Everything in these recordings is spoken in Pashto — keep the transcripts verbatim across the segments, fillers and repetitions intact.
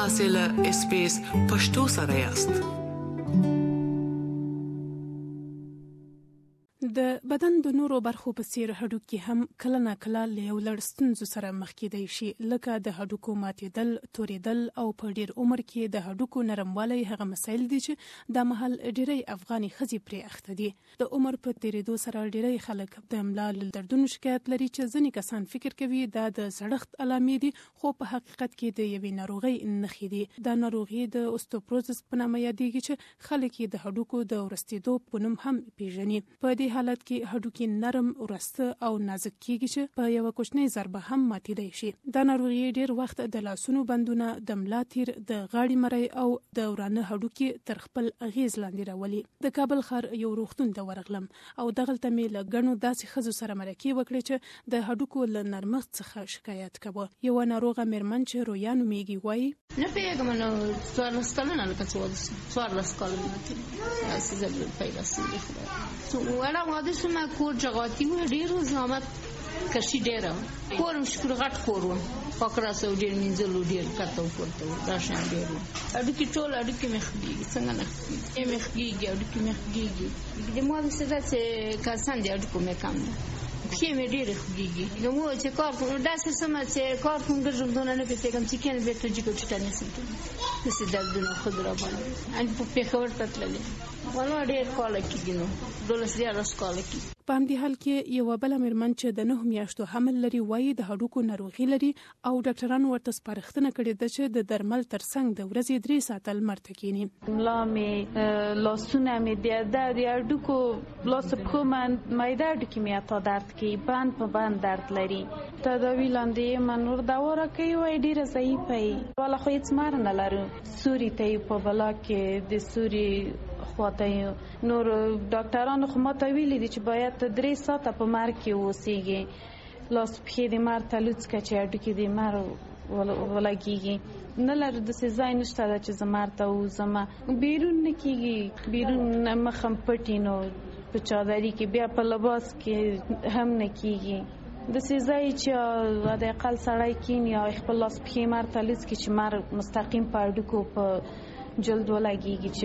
تاسو له اس بي اس پښتو سره یاست. د بدن د نورو برخو په څیر هډوکي هم کله نا کله له یو لړ ستونزو سره مخ کېدای شي، لکه د هډوکو ماتېدل، توریدل او په ډیر عمر کې د هډوکو نرموالی. هغه مسایل دي چې د محل ډیری افغاني ښځې پرې اخته دي. د عمر په تیریدو سره ډیری خلک د ملا له دردونو شکایت لري چې ځینې کسان فکر کوي دا د زړښت علامې دي، خو په حقیقت کې د یوې ناروغۍ نښې دي. دا ناروغي د اوستوپروزس په نامه یادېږي چې خلک یې د هډوکو د ورستېدو په نوم هم پیژني. په دې حالت کې هډوکي نرم، ورسته او نازک کیږي چې په یو کوچنی ضربه هم ماتېدای شي. دا ناروغي ډیر وخت د لاسونو بندونه، د ملا تیر، د غاړې مری او د ورانه هډوکي تر خپل اغیز لاندې راولي. د کابل ښار یو روغتون ته ورغلم او دغلته مې له ګڼو داسې ښځو سره مرکې وکړې چې د هډوکو له نرمښت څخه شکایت کوه. یوه ناروغه مېرمن چې رویا نومیږي وایي: نه پوهېږم، نو څوارلس کلونه لکه څوارلس کلونه تېرې داسې زه پیدا سوي خدای وړه واده شوم. کور جغاتي و، ډېر و، زحمت کشي ډېره. کور م شکر غټ کور و، پاک راسه و، ډېر مینځل و، ډېر کته و پورته و، دا شیان ډېر و. هډوکي ټول هډوکي مې خوږېږي. څنګه نه خوږېږي؟ مې خوږېږي، هډوکي مې خوږېږي. د ما داسې ده چې کلسیم د هډوکو مې کم ده. پښې مې ډېرې خوږېږي. نو مو چې کار کوم داسې سمه چې کار کوم ګرځم دونه نه پوهېږم چې کله بېرته جګو ټیټه نسم کوي. داسې دردونه خود را باندې ان په پېښور ته تللې والله ډېر کاله کېږي، نو دولس دیارلس کاله کېږي. په همدې حال کې یوه بله مېرمن چې د نهو میاشتو حمل لري وایي د هډوکو ناروغي لري او ډاکټرانو ورته سپارښتنه کړې ده چې د درمل ترڅنګ د ورځې درې ساعته لمر ته کښېني. ملا مې، لاسونه مې، د هډوکو لاس پښو معده هډوکي مې حتی درد کوي، بند په بند درد لري. تداوي لاندې من نور دوا راکوي، وایي ډېره ضعیفه یې. والا خو هېڅ مار نه لرو. سوري ته یې په بلا کې د سوري خواته یې نور ډاکټرانو خو ما ته ویلي دي چې باید ته درې ساعته په مر کې اوسېږي. لاس پښې د مر ته لوڅ کړه چې هډوکي د مر ولګېږي. نه لرو داسې ځای نشته ده چې زه مر ته ووځم. بیرون نه کېږي، بیرون مخم پټي، نو په چادري کې، بیا په لباس کې هم نه کېږي. داسې ځای چې حد اقل سړی کښېني او خپل لاس پښې مر ته لوڅ کړي چې مر مستقیم په هډوکو په جلد ولګېږي چې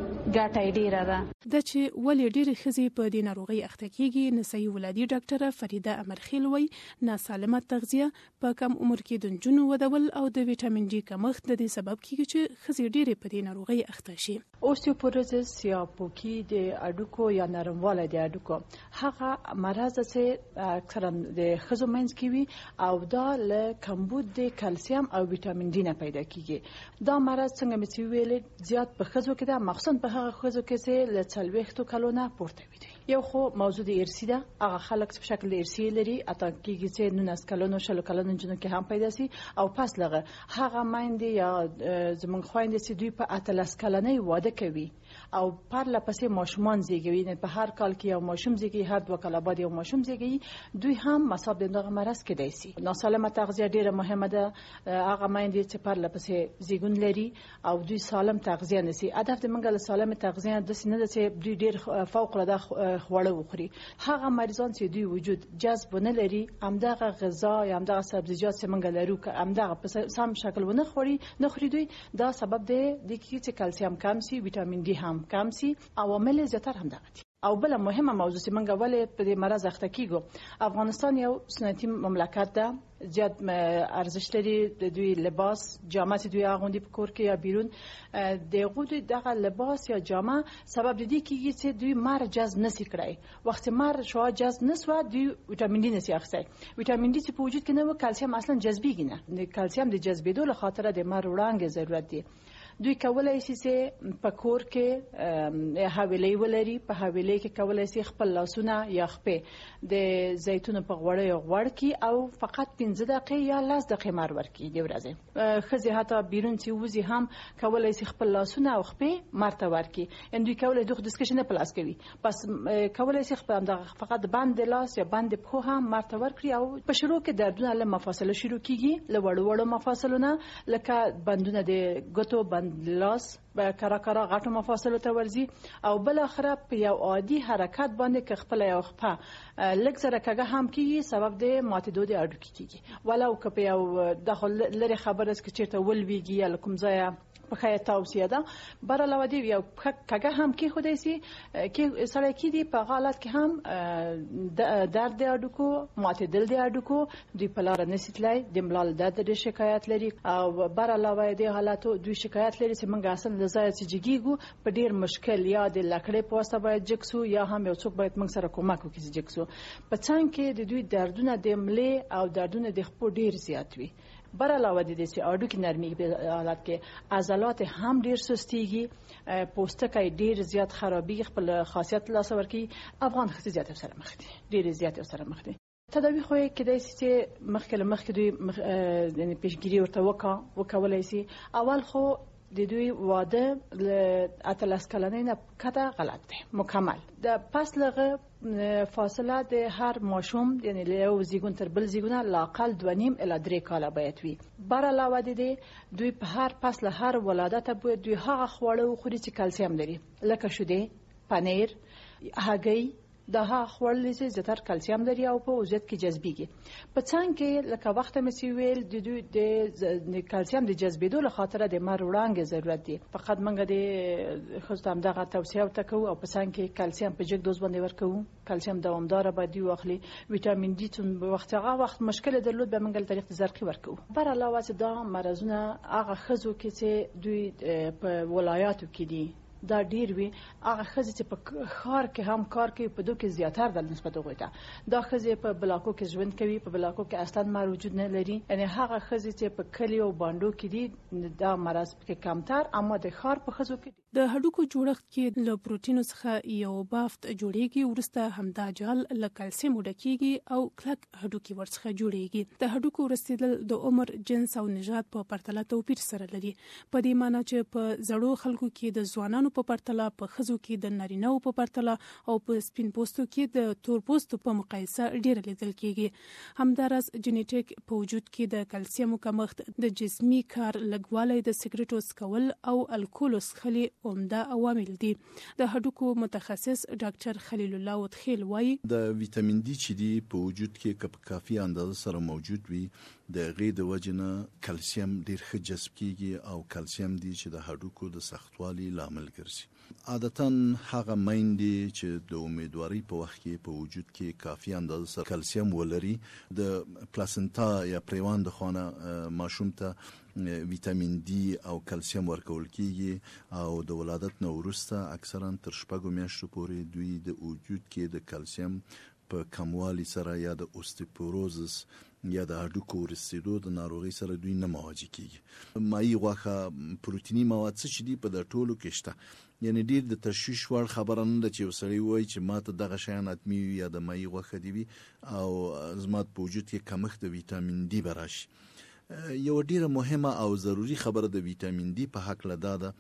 ګټه یې ډېره ده. دا چې ولې ډېرې ښځې په دې ناروغۍ اخته کېږي، نسایي ولادي ډاکټره فریده امرخیل وایي ناسالمه تغذیه، په کم عمر کې د نجونو ودول او د ویټامین ډي کمښت د دې سبب کېږي چې ښځې ډېرې په دې ناروغۍ اخته شي. اوستیوپوروزس یا پوکي د هډوکو یا نرموالی د هډوکو هغه مرض چې اکثرا د ښځو منځ کې وي او دا له کمبود د کلسیم او ویټامین ډي نه پیدا کېږي. دا مرض څنګه مې چې ویلې زیات په ښځو کې ده، مخصوصا په هغه ښځو کې چې له څلوېښتو کلو نه پورته وي. یو خو موضوع د ارثي ده، هغه خلک په شکل د ارثي لري، اته کېږي چې نولس کلونو شلو کلونو نجونو کې هم پیدا شي. او پس لغه هغه میندې یا زموږ خویندې چې دوی په اتلس کلنۍ واده کوي او پرله پسې ماشومان زیږوي، نه په هر کال کې یو ماشوم زیږي، هر دوه کاله بعد یو ماشوم زیږي، دوی هم مصاب د دغه مرض کېدای شي. ناسالمه تغذیه ډیره مهمه ده. هغه میندې چې پرله پسې زیږون لري او دوی سالم تغذیه نسی. هدف د منګل سالم تغذیه د سینې د چې دوی ډیر فوق العاده خواړه وخوري. هغه مریضان چې دوی وجود جذب نه لري، همدغه غذا یا همدغه سبزیجات چې منګل لرو که همدغه په سم شکل ونه خوري نه خوري دوی، دا سبب دی د کې چې کلسیم کم سي، ویټامین ډي هم کم سي، عوامل زیاتره همدغه دي. او بل مهمه موضوع چې منګه ولې په دې مرض اخته کیږو، افغانستان یو سنتي مملکت ده، زیات ارزښت لري. د دوی لباس جامه چې دوی اغوندي په کور کې یا بیرون، دغه دوی دغه لباس یا جامه سبب د دې کیږي چې دوی مر جذب نسی کړای. وخت مر شو جذب نسو، دوی ویټامین ډي نسی اخسي. ویټامین ډي چې په وجود کې نه و، کلسیم اصلا جذبېږي نه. د کلسیم د جذبېدو لپاره د مر وړانګې ضرورت دی. دوی کولای شي چې په کور کې حویلۍ ولري، په حویلۍ کې کولای شي خپل لاسونه یا خپې د زیتون په غوړه یا غوړ کې او فقط پنځه دقیقې یا لس دقیقې مر ورکړي د ورځې. ښځې حتی بیرون چې وځي هم کولای شي خپل لاسونه او خپې مر ته ورکړي. یعنې دوی کولای دغه ډسکشن نه پلاس کوي، بس کولای شي خپل فقط بند لاس یا بند پښو هم مر ته ورکړي. او په شروع کې دردونه له مفاصله شروع کیږي، له وړو وړو مفاصلونه لکه بندونه د ګوتو بند لاس به کرا کرا غټو مفاصلو ته ورځي او بل اخره په یو عادي حرکت باندې که خپل یو خپه لږ زره کږه هم کیږي سبب د ماتېدو د هډوکي کیږي ولو که په یو داخل لري خبره است که چیرته ولویږي یا کوم ځای پخې توصیه ده بر علاوه دی یو کږه هم کې خدای سي کې سره کې دی په حالت کې هم درد د هډوکو ماتېدل د هډوکو دوی په لار نسیتلای د ملال درد د شکایت لري او بر علاوه دی حالاتو دوی شکایت لري چې موږ اصلا د ځای چې جګیږو په ډیر مشکل یا د لکړې په واسطه باید جکسو یا هم یو څوک باید موږ سره کومک وکړي چې جکسو په څنګ کې د دوی دردونه د ملې او دردونه د خپو ډیر زیات وي بر علاوه د دې چې هډوکي نرمي په حالت کې عضلات هم ډیر سستيږي پوستکی ډیر زیات خرابي خپل خاصیت لاس ورکی افغان ښځې زیات سره مخ دي ډیر زیات سره مخ دي تداوی خو کې د چې مخکله مخکې دوی یعنی پیشګیری ورته وکا وکولای شي اول خو د دوی واده ل اتلس کلنې نه کته غلط دی مکمل د پس لغه فاصله د هر ماشوم یعنی له یو زیګون تر بل زیګونه لاقل دوه نیم الی درې کاله باید وي بر علاوه د دې دوی په هر پس له هر ولادت باید دوی هغه خواړه وخوري چې کلسیم لري لکه شیدې پنیر هګۍ دا ها خوړل چې زیاتر کلسیم لري او په وجود کې جذبيږي په څنګه کې لکه وخت مې سی ویل د دوی د کلسیم د جذبېدو لپاره د مر وړانګې ضرورت دي فقط موږ د خصوصا دغه توصیه وکړو او په څنګه کې کلسیم په جګ دوز باندې ورکوو کلسیم دوامدار باید واخلي ویټامین ډي تون په وخت هغه وخت مشکل درلود به موږ طریق زرقي ورکوو بر علاوه دا مرزونه هغه خزو کې چې دوی په ولایاتو کې دي دا ډیر وی هغه خزې چې په خار کې هم کار کوي په دوه کې زیاتر د نسبت وګړه دا خزې په بلاکو کې ژوند کوي په بلاکو کې اصلا موجود نه لري یعنی هغه خزې چې په کلی او باندو کې دي دا مرز کې کمتر اما د خار په خزو کې د هډوکو جوړښت کې له پروتینو څخه یو بافت جوړیږي ورسته همدا جال له کلسیم ډکیږي او کلک هډوکي ورڅخه جوړیږي د هډوکو رسیدل د عمر جنس او نژاد په پرتله توپیر سره لري په دې معنی چې په زړو خلکو کې د ځوانانو په پرتله په خزو کې د نارینه‌و په پرتله او په سپین پوستو کې د تور پوستو په مقایسه ډیر لیدل کیږي همدارس جنیټیک په وجود کې د کلسیم کمښت د جسمي کار لګوالی د سیګریټو څکول او الکول څښل عمده عوامل دي د هډوکو متخصص ډاکټر خلیل الله وتخیل وایي د ویټامین ډي چې دی په وجود کې کپ کافي اندازه سره موجود وي د غې د وجنه کلسیم ډیر ښه جذب کیږي او کلسیم دی چې د هډوکو د سختوالي لامل ګرځي عادتاً هغه میندې چې د امیدواري په وخت کې په وجود کې کافي اندازه سره کلسیم ولري د پلاسنتا یا پریوان د خانه ماشوم ته ویټامین ډي او کلسیم ورکول کیږي او د ولادت نه وروسته اکثرا تر شپږو میاشتو پورې دوی د وجود کې د کلسیم په کموالي سره یا د اوستیوپوروزس یا د هډوکو رسیدو د ناروغي سره دوی نه مواجه کیږي مایي غوښه پروتینی مواد څه دي په د ټولو کې شته یعنی ډیر د تشویش وړ خبره نه ده چې وسړی وایي چې ماته دغه شیان اتمی یا د مایي غوښه دی وي او زما په وجود کې کمښت د ویټامین ډي براشي یو ډیره مهمه او ضروری خبره د ویټامین ډي په حق لدا ده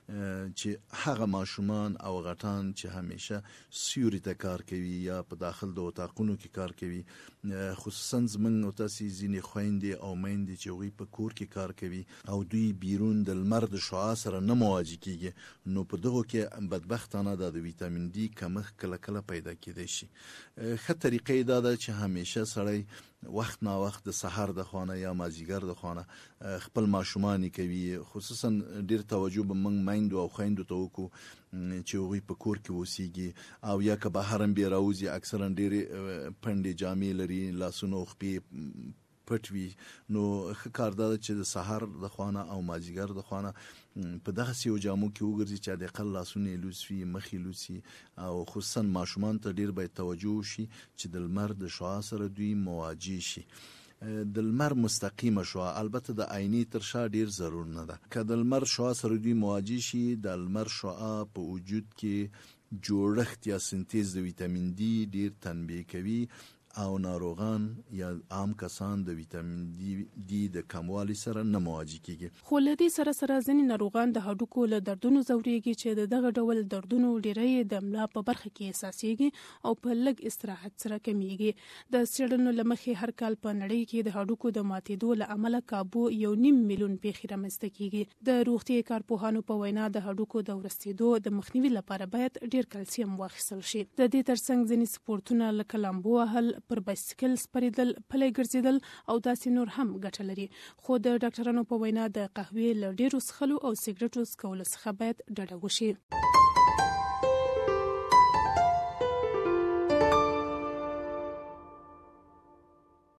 چې هغه ماشومان او غټان چې همیشه سیوري ته کار کوي یا په داخل د وطاقونو کې کار کوي خصوصا زمنګ او تاسو ځینې خويندې او میندې چې وي په کور کې کار کوي او دوی بیرون د لمر د شعاع سره نه مواجه کیږي نو په دغه کې بدبختانه د ویټامین ډي کمښت کله کله پیدا کېدای شي ښه طریقې دا ده چې همیشه سړی وخت نا وخت د سحر د خانه یا مازیګر د خانه خپل ماشومان کوي خصوصا ډیر توجه به موږ میندو او خويندو ته وکړو چې هغوی په کور کې اوسېږي او یا که بهر هم بیا راوځي اکثرا ډېرې پنډې جامې لري لاسونه او خپې پټ وي نو ښه کار دا ده چې د سهار د خانه او مازیګر د خانه په دغسې یو جامو کې وګرځي چې حداقل لاسونه یې لوڅ وي مخ یې لوڅ وي او خصوصا ماشومان ته ډېر باید توجه وشي چې د لمر د شعاع سره دوی مواجه شي د لمر مستقیمه شعاع البته د عیني تر شا ډیر ضرور نه ده که د لمر شعاع سره دوی مواجه شي د لمر شعاع په وجود کې جوړښت یا سنتیز د ویټامین ډي ډیر تنبیه کوي او ناروغان یا عام کسان د ویټامین ډي ډي د کموالي سره نه مواجه کیږي. خو له دې سره سره ځینې ناروغان د هډوکو له دردونو ځوريږي چې د دغه ډول دردونو ډیری د ملا په برخه کې احساسيږي او په لږ استراحت سره کمیږي. د څېړنو لمخې هر کال په نړۍ کې د هډوکو د ماتېدو له امله کابو یو نیم میلیون پیښې رامنځته کیږي. د روغتي کارپوهانو په وینا د هډوکو د ورستېدو د مخنیوي لپاره باید ډیر کلسیم واخیستل شي. د دې ترڅنګ ځینې سپورتونه لکه لامبو وهل، پر بایسکل سپریدل، پلی ګرځېدل او داسې نور هم ګټه لري. خو د ډاکټرانو په وینا د قهوې له ډیرو څښلو او سګرټو څکولو څخه باید ډډه وشي.